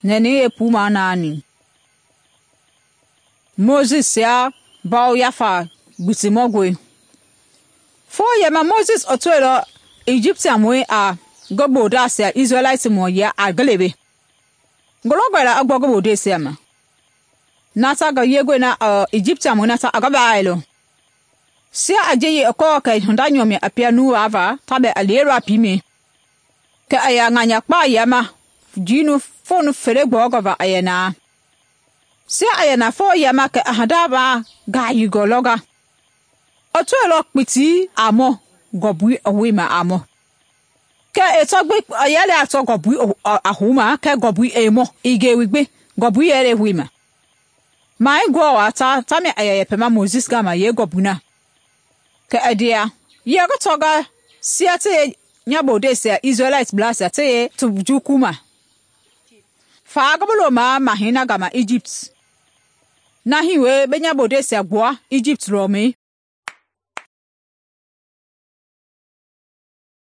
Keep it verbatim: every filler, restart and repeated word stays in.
Nene epu manani. Moses ya bao yafa bitimogwe. Fo yema Moses otwelo Egyptian mwe a gobo dasia Israelite mo ya aglebe. Gologwela agbogo desia ma. Nata ga yegwe na uh, Egyptian mo nata agabailo. Sia ajeyi oko ka hondanyo me apia nu ava tabe alero apime. Ka aya nganya kpa yama jinu fonu fere gbogova ayena. Sia ayena fo yama ka ahadaba ga yigologa. Otwelo piti amo gobu owima amo. Ka etogbe ayele ato gobu ahuma ka gobu emo ige wigbe gobu yere wima. Mai go ata tame ayaye pema Moses gama ye gobuna. Ka adia ye go toga siate nyabo desia Israelite blasa te tujukuma. Fa agabolo ma mahina gama Egypt. Na hiwe benyabo desia gwa Egypt rome.